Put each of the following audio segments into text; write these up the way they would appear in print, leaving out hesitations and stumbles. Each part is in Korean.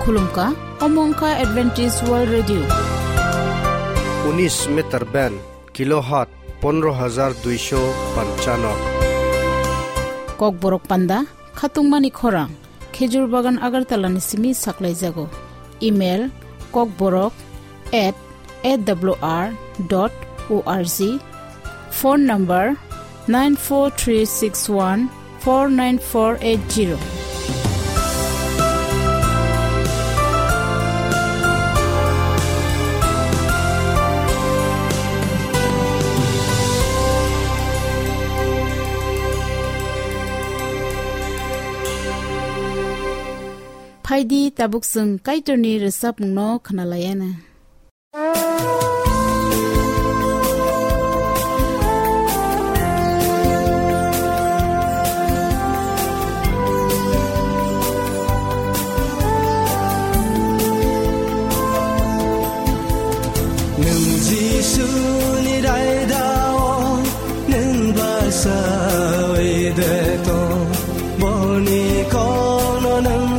khulumka Omongka Adventist World Radio 19 meter band kilohertz 15295 Kok borok panda khatung mani khorang Khejur Bagan Agartala ni simi saklai jago email kokborok@awr.org phone number 9436149480 Phaidi tabuk sung kaitoni resap no khnalayana Nung Giêsu ni dai dao nung ba sa oi de to bo ni ko no nung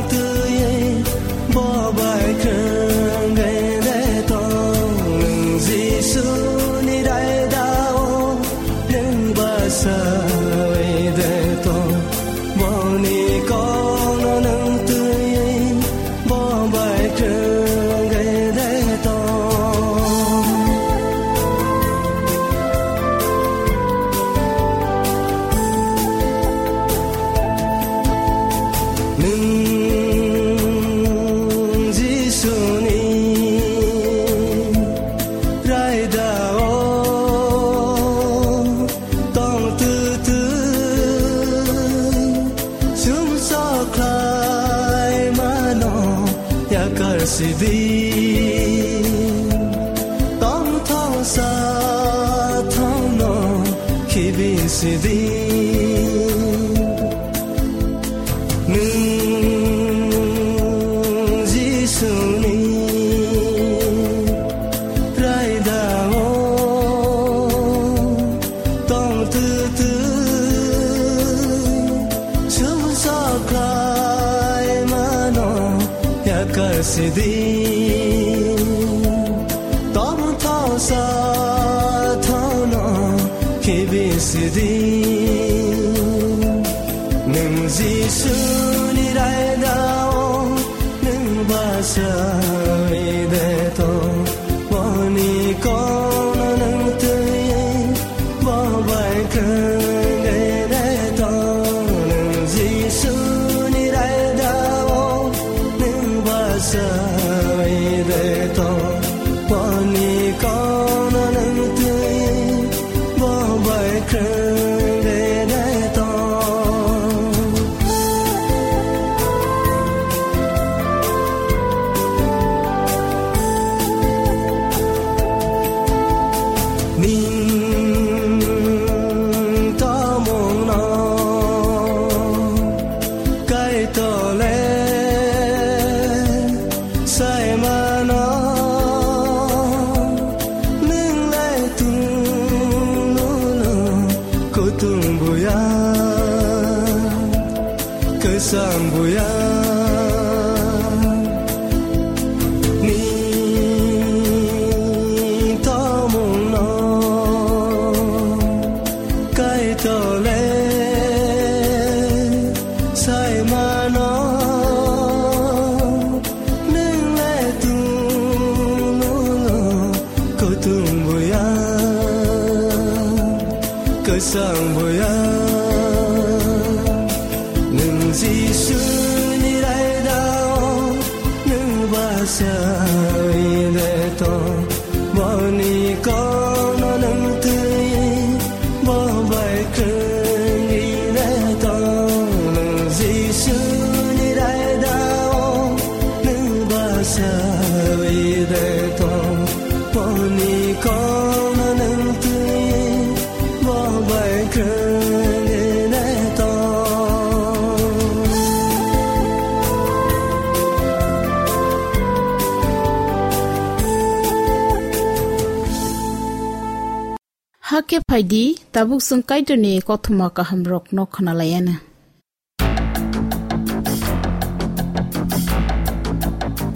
Hake phaidi tabuk sung kaitoni kothuma ka hamrok no khnalayana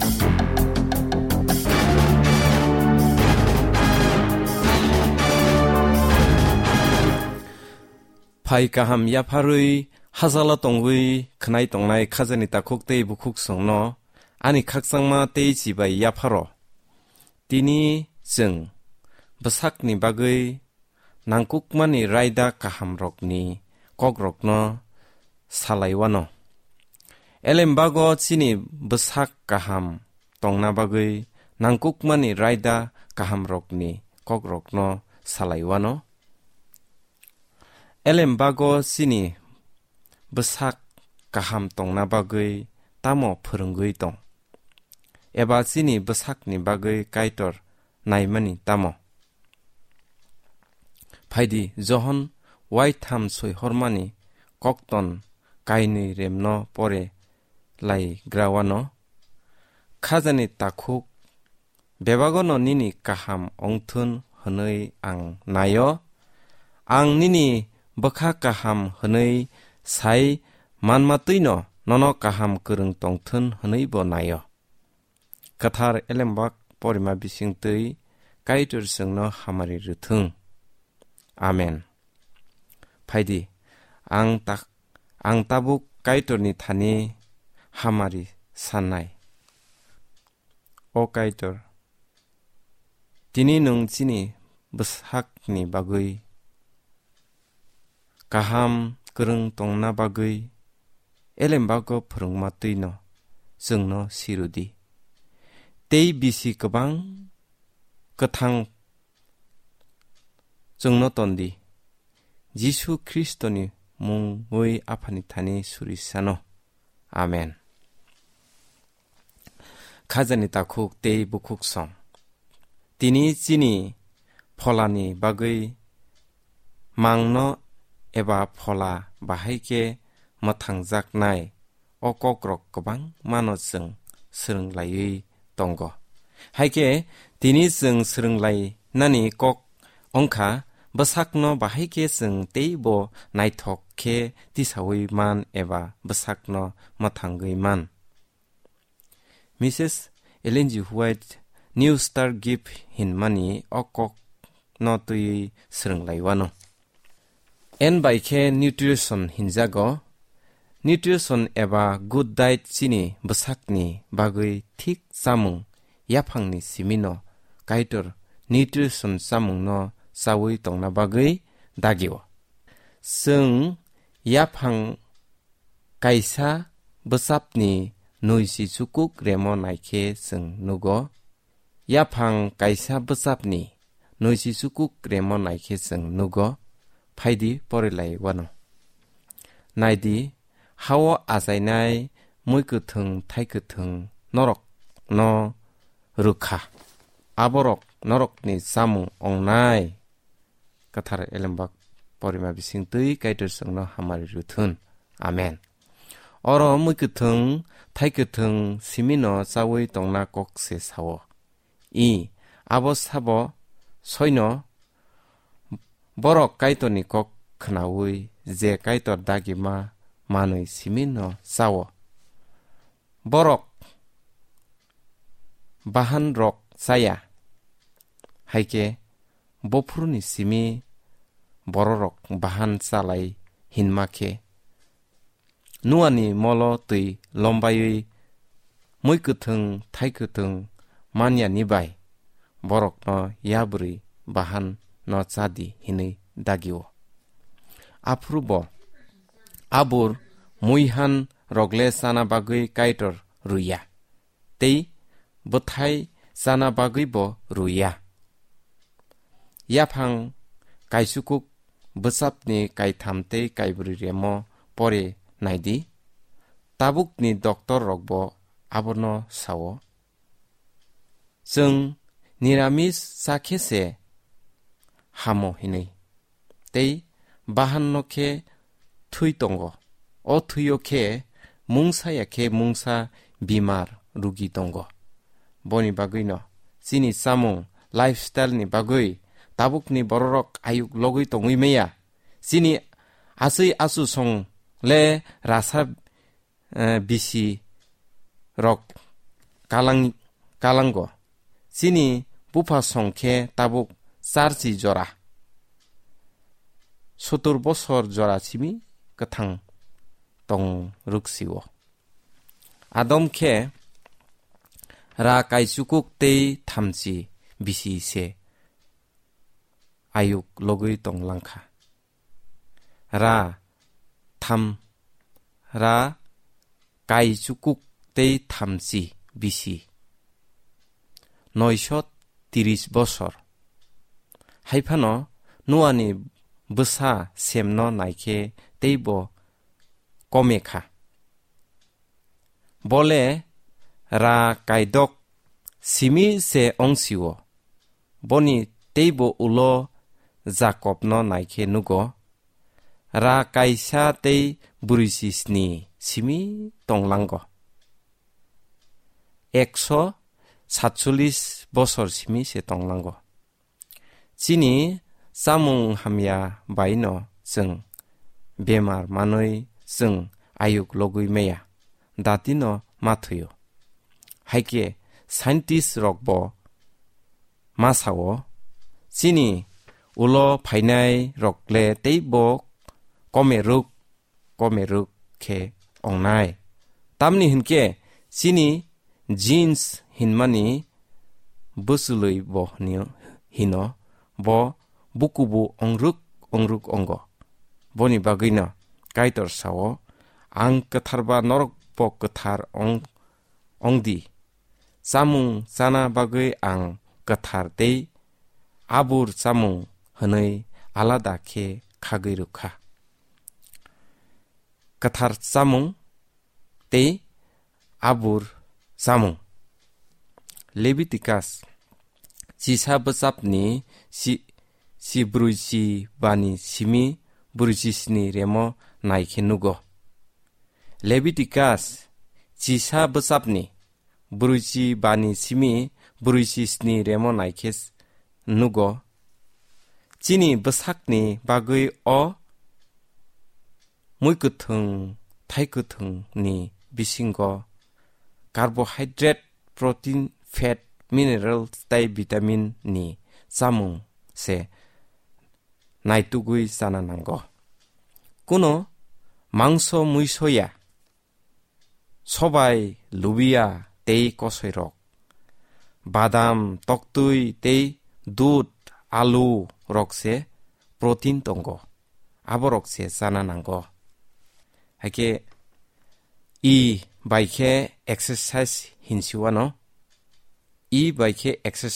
파이 가함 야파르이 하살라 동의 그나이 동나이 카자니 따콕 데이 부쿡 성노 아니 각상마 데이 지바이 야파로 디니 증 버삭니 바의 낭국만이 라이다 가함록니 꼭록노 살라이와노 엘렘바고 치니 버삭 가함 동나바의 낭국만이 라이다 가함록니 꼭록노 살라이와노 엘렘바고 치니 버삭 가함 동나바의 따모 퍼릉의 동 에바 치니 버삭니 바의 가이터 나이마니 따모 파이디 조헌 와이탐 소이 허르마니 꼭돈 가이니 렘노 포레 라이 그라와노 카자니 따쿡 베바고노 니니 가함 옹툰 허너이 앙 나요 앙 니니 버카 가함 허너이 사이 만마뜨이노 노노 가함 그릉 똥툰 허너이 보 나요 카타르 엘렘박 포리마 비싱뜨이 가이टर 성노 하마리 르퉁 아멘 파이디 앙 따북 가이터니 타니 하마리 산나이 오 가이터 디니 능치니 버삭니 바의 가함 그릉 동나 바의 엘렘바고 프릉마 뜨이노 성노 시루디 데이 비시 그방 그탕 정노 떤디 지수 크리스토니 몽의 아파니타니 수리사노 아멘 카자니 따쿡 데이 부쿡성 디니 지니 폴라니 바의 망노 에바 폴라 바하이게 마탕작 나이 오꼬그럭 그방 마노승 스릉라이 동거 하이게 디니승 스릉라이 나니 꼭 엉카 버삭노 바하이게 승 데이보 나이톡케 디사위만 에바 버삭노 마탕그이만 미세스 엘렌지 후아이트 뉴 스타 기프 힌마니 오꼭 노트이 스릉라이와노 엔 바이케 뉴트리션 힌자고 뉴트리션 에바 굿 다이트 치니 버삭니 바의 틱 사뭉 야팡니 시미노 가이터 뉴트리션 사뭉노 사위 동나 바의 다기오 승 야팡 가이사 버삽니 노이시 주국 레모 나이케 승 누고 야팡 가이사 버삽니 노이시 주국 레모 나이케 승 누고 파이디 포릴라이 와노 나이디 하워 아사이나이 무이크퉁 타이크퉁 노록 노 르카 아보록 노록니 사무 옹나이 카타르 엘렘박 포리마 비싱뜨이 가이터성노 하마리 루툰 아멘 어러 무이크퉁 타이크퉁 시미노 사웨이 동나 꼭세 사워 이 아보 사보 소이노 버럭 가이토니 꼭 크나우이 제 가이토 다기마 마누이 시미노 사워 버럭 바한록 사야 하이게 보프루니 시미 버럭 바한 살라이 힌마케 누아니 몰로 뜨이 롬바이 무이크퉁 타이크퉁 마냐 니바이 버럭 너 야브리 바한 너 차디 히니 다기오 아프루보 아부르 무이한 록레 사나 바그이 가이터 루야 테이 버타이 사나 바그이보 루야 야팡 가이수국 버삽니 가이탐테 가이브리레모 포레 나이디 따북니 doktor 록보 아보노 사워 증 니라미스 사케세 하모 히니 테이 바한노케 투이동고 오 투요케 뭉사야케 뭉사 비마르 루기동고 보니 바그이노 시니 사몽 라이프스타일니 바그이 따북니 버럭 아육 로그이 동이메야 시니 아스이 아수송 레 라사 비시 록 갈랑고 시니 부파송케 따북 사르지 조라 70 bosor jora simi kathang tong ruksiwo adom khe ra kaisukuk tei thamchi bisi se ayuk logui tong langkha ra tham ra kaisukuk tei thamchi bisi 930 bosor haifano nuani busa semno naikhe teibo komekha bole ra kaidok simi se ongsiwo boni teibo ulo Jacob no naikhe nugo ra kaisa tei burisisni simi tonglango 147 bosor simi se tonglango chini samung hamya baino jeng bemar manoi jeng ayuk logui meya datino mathuyo haike scientist rokbo masawo chini ulo phainai rokle teibo komeruk khe ongnai tamni hinke chini jeans hinmani busului bo hino bo bukubu ongruk ongo boni bagino kaitor sawo ang katharba norok po kathar ongdi samung sana bagui ang kathar tei abur samung hanai alada khe khagui rukha kathar samung tei abur samung Leviticus Chisa bachapni si bruisi bani simi bruisisni remo naikhe nugo Leviticus Chisa bachapni bruisi bani simi bruisisni remo naikhe nugo chini bachakni bagui o muikuthung thaikuthung ni bisingo carbohydrate protein fat minerals tai vitamin ni samung se naitugui sananango kuno mangso muisoya sobai lubia tei kosoirok badam toktui tei dud alu rokse protein tongo aborok se sananango hake I baikhe exercise hinsiwano I baikhe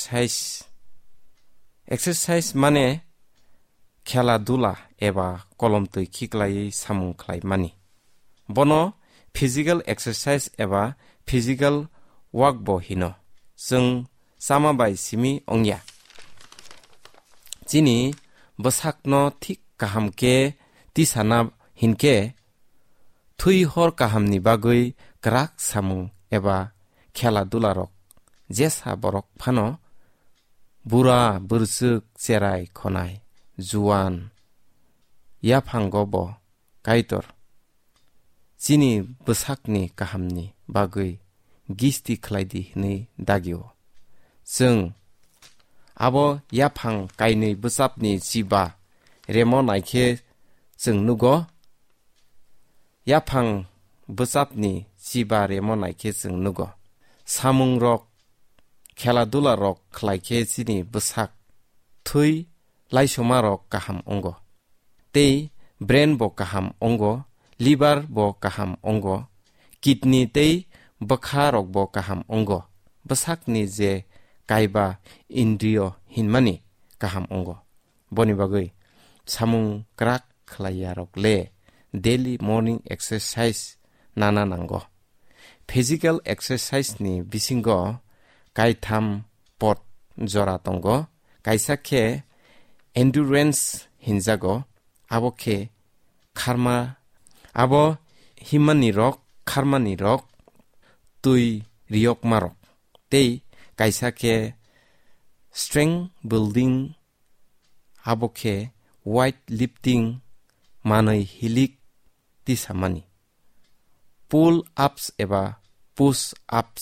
exercise mane khela dula eba kolomtui khiklai samung khlai mani bono physical exercise eba physical work bo hino jeng sama bai simi ongya chini bosakno thik kahamke tisana hinke thui hor kahamni bagui krak samung eba khela dularok jesa borok phano bura bursuk cherai khonai juan yaphango bo kaitor chini bosakni kahamni bagui gisti khlaidi hini dagio jeng abo yaphang kainui bosapni jiba remo naikhe jeng nugo yaphang bosapni jiba remo naikhe jeng nugo samung rok khela dula rok khlaikhe chini bosak thui laisoma rok kaham ongo tei brain bo kaham ongo liver bo kaham ongo kidney tei bakha rok bo kaham ongo bosakni je kaiba indriyo hinmani kaham ongo boni bagui samung krak khlaya rok le daily morning exercise nana nango physical exercise ni bisingo kaitham pot jora tongo kaisakhe endurance hinjago abokhe kharma abo himani rok kharmani rok tui riok marok tei kaisakhe strength building abokhe weight lifting manai hilik tisamani pull ups eba push ups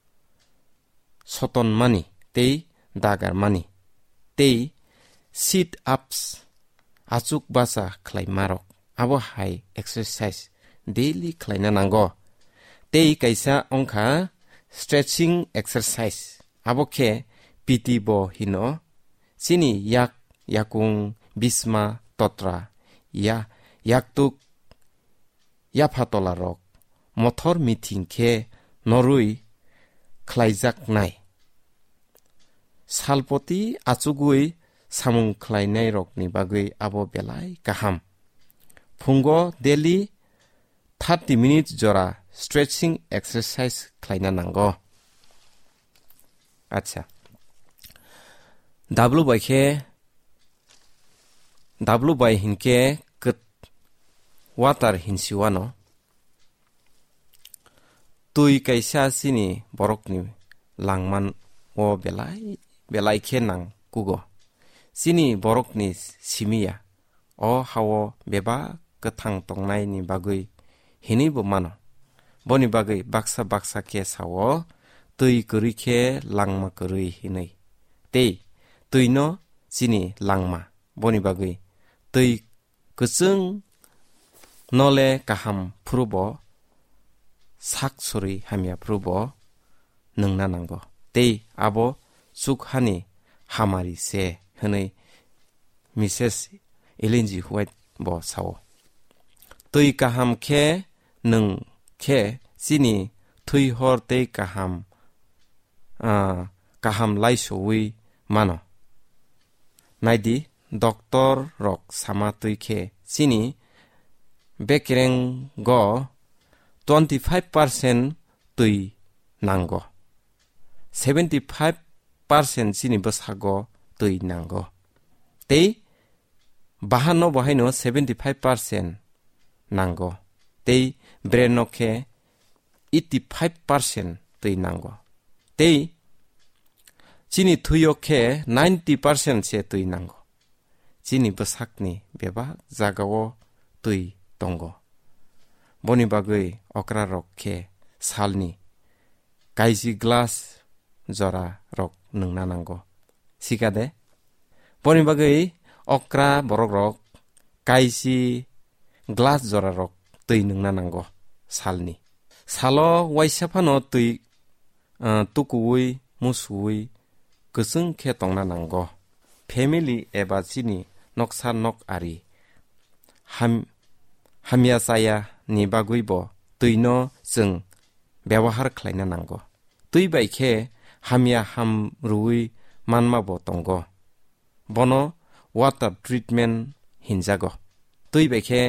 soton mani tei dagar mani tei sit ups achuk basa khlai marok abo hai exercise daily khlaina nango tei kaisa ongkha stretching exercise abo khe PT bo hino chini yakung bisma totra yaktuk yapatola rok mothor meeting khe norui khlaijak nai salpoti achugui samung khlainai rokni bagui abo belai kaham phungo daily 30 minutes jora stretching exercise khlaina nango acha w by hinke kat water hinsiwano tui kaisa sini borokni langman o belai khe nang kugo sini borokni simiya o hawo beba kathang tongnai ni bagui hini bo mano boni bagui baksa ke sawo tui kuri khe langma kuri hinai tei tui no sini langma boni bagui tui kusung nole kaham prubo sak suri hamya prubo nungna nango tei abo sukhani hamari se hanai Mrs. Elinji White bo sawo tui kaham khe nung khe sini tui hor tei kaham laisoi mano naidi doctor rok sama tui khe sini bekreng go 25% tui nango 75% sini basago tui nango tei bahano bahaino 75% nango tei breno khe 85% tui nango tei chini thuyo khe 90% se tui nango chini basakni beba jagao tui tongo boni bagui okra rok khe salni kaiji glass jora rok nungna nango sikade boni bagui okra borok rok kaiji glass jora rok tui nungna nango salni salo waisapano tui tukui musui kusung khe tongna nango family eba chini noksa nok ari hamya saya ni bagui bo tuino jeng ব্যবহার khlaina nango tui bai khe hamya hamrui manma bo tongo bono water treatment hinjago tui bai khe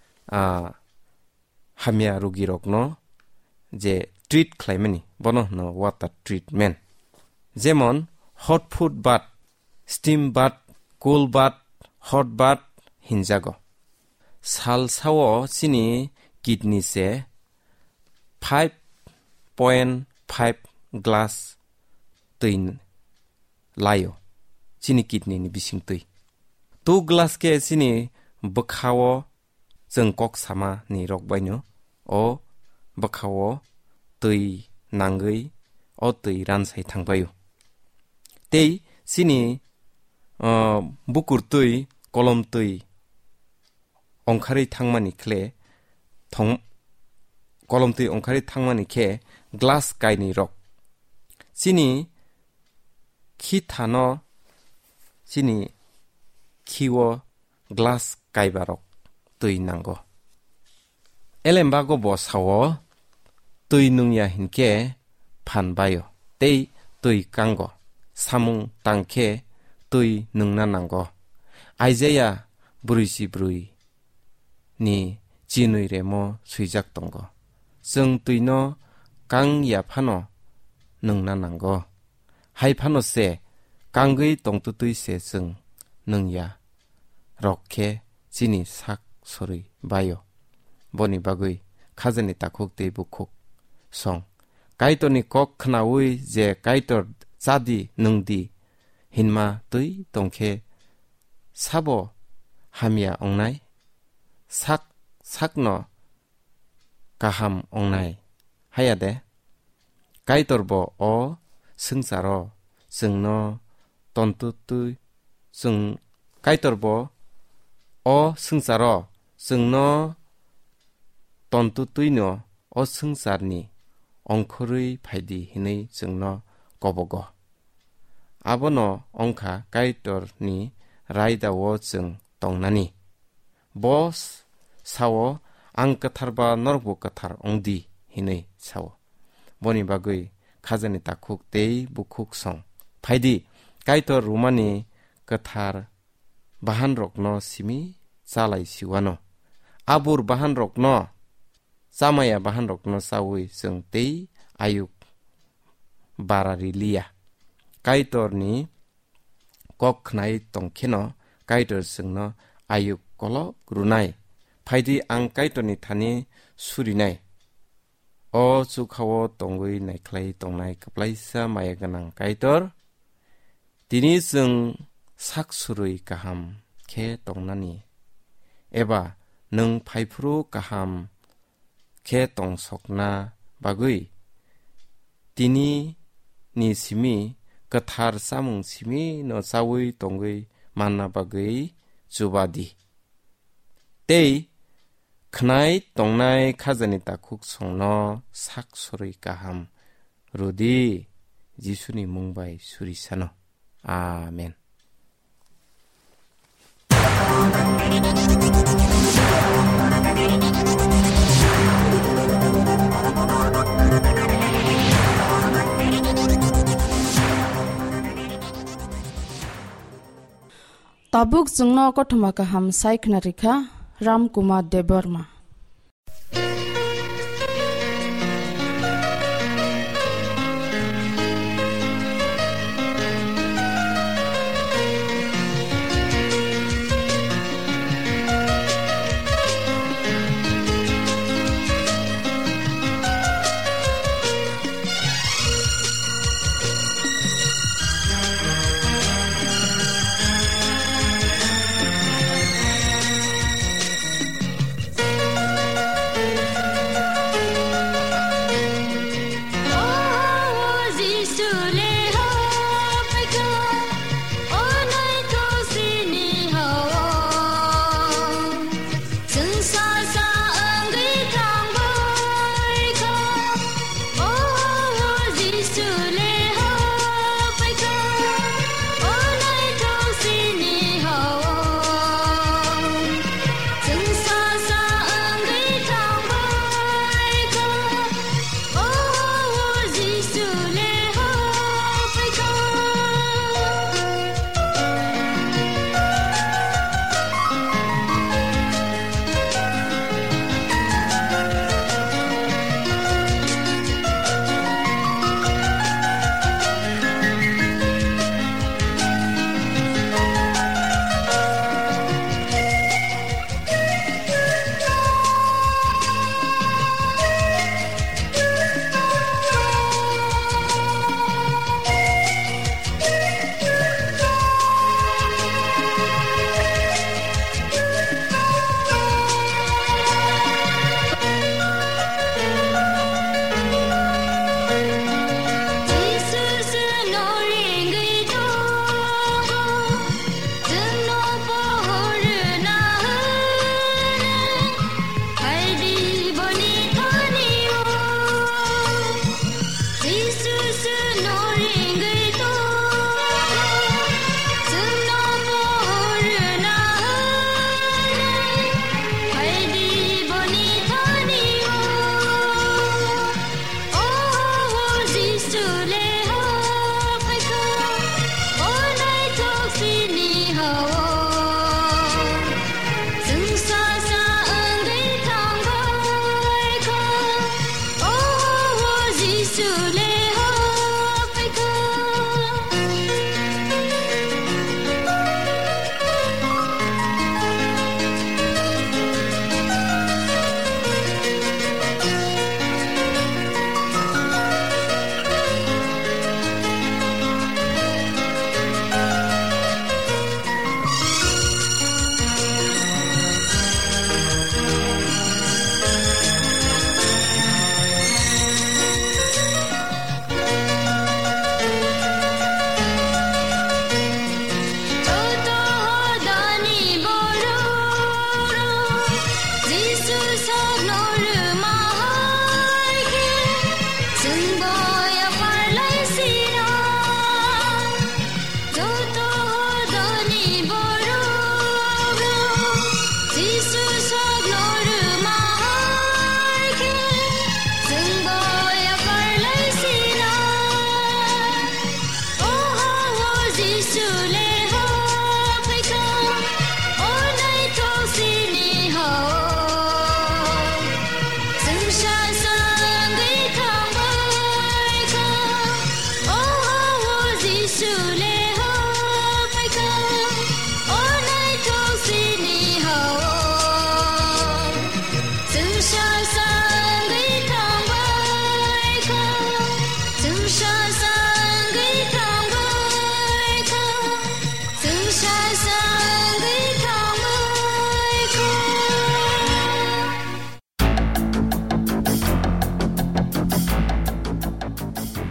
hamya rugi rokno je treat khlaimani bono no water treatment jemon hot food bath steam bath cool bath hot bath hinjago sal sawo chini kidney se 5.5 glass tui layo chini kidney ni bising tui 2 glass ke chini bkhawo jeng kok sama ni rokbaino o bkhawo tui nangui o tui ransai thangbayo tei chini bukur tui kolom tui ongkhari thangmani khle kolom tui ongkhari thangmani khe glass kaini rok chini khi thano chini khiwo glass kaibarok tui nango elembago bo sawo tui nungya hinke phanbayo tei tui kango samung tangkhe tui nungna nango aizaya bruisi brui ni chinui remo suijak tongo jeng tuino kang ya phano nungna nango hai phano se kangui tongtu tui se jeng nungya rokhe chini sak sori bayo boni bagui khajani takhuk tei bukhuk song kaitoni kok khnaui je kaitor chadi nungdi hinma tui tongkhe sabo hamya ongnai sakno kaham ongnai hayade kaitorbo o sungsaro jengno tontu tui jeng kaitorbo o sungsaro jungno tontu tuino o sungsarni ongkhorui phaidi hinai jungno kobogo abono ongkha kaitorni raidawo jung tongnani bos sawo ang katharba norbo kathar ongdi hinai sawo boni bagui khajani takhuk tei bukhuk song phaidi kaitor rumani kathar bahan rokno simi salai siwano abur bahan rokno samaya bahan rokno sawi jung tei ayuk bararilia kaitorni kok khnai tongkheno kaitor jungno ayuk kolo grunai phaidi ang kaitorni thani surinai o chukhawo tongui naikhlai tongnai kaplaisa maya ganang kaitor tini jung saksurui kaham khe tongnani eba nung phaifru kaham khe tongsokna bagui tini ni simi kathar samung simi no sawi tongui manna bagui chubadi tei khnai tongnai khajani takhuk songno saksurui kaham rudi jisuni mungbai surisano amen. Tabuk jungno kothoma kaham saikna rikha Ram Kumar Deborma.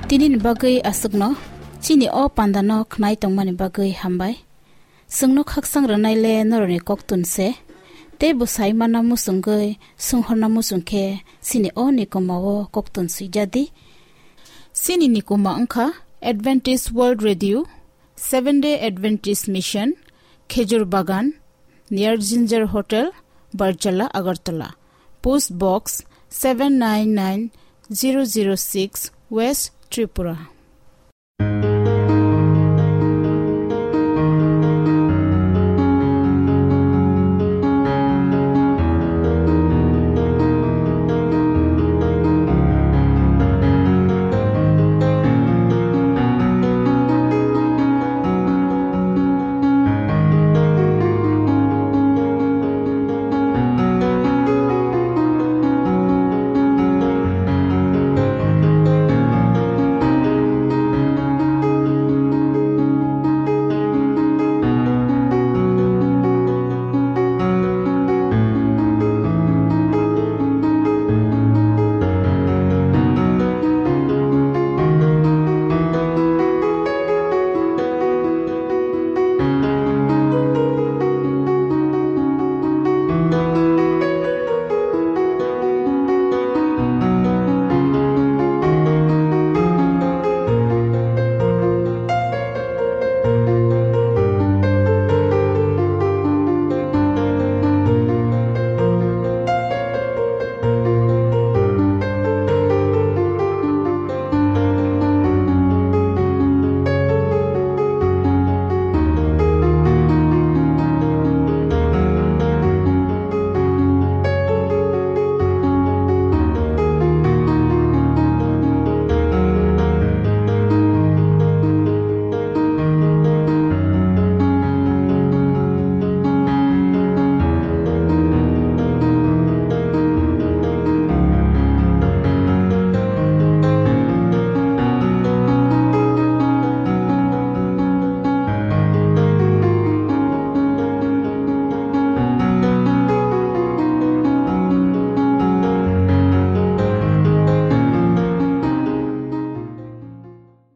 tinin bagai asukno chini o pandano khnai tongmani bagai hambai sungno khaksang ranai le noroni koktun se te busai mana musungai sunghorna musungkhe sini o nikomawo koktun sijadi sini nikoma angkha Adventist World Radio 7-day Adventist Mission Khejur Bagan near Ginger Hotel Barjala Agartala Post Box 799006 West Tripura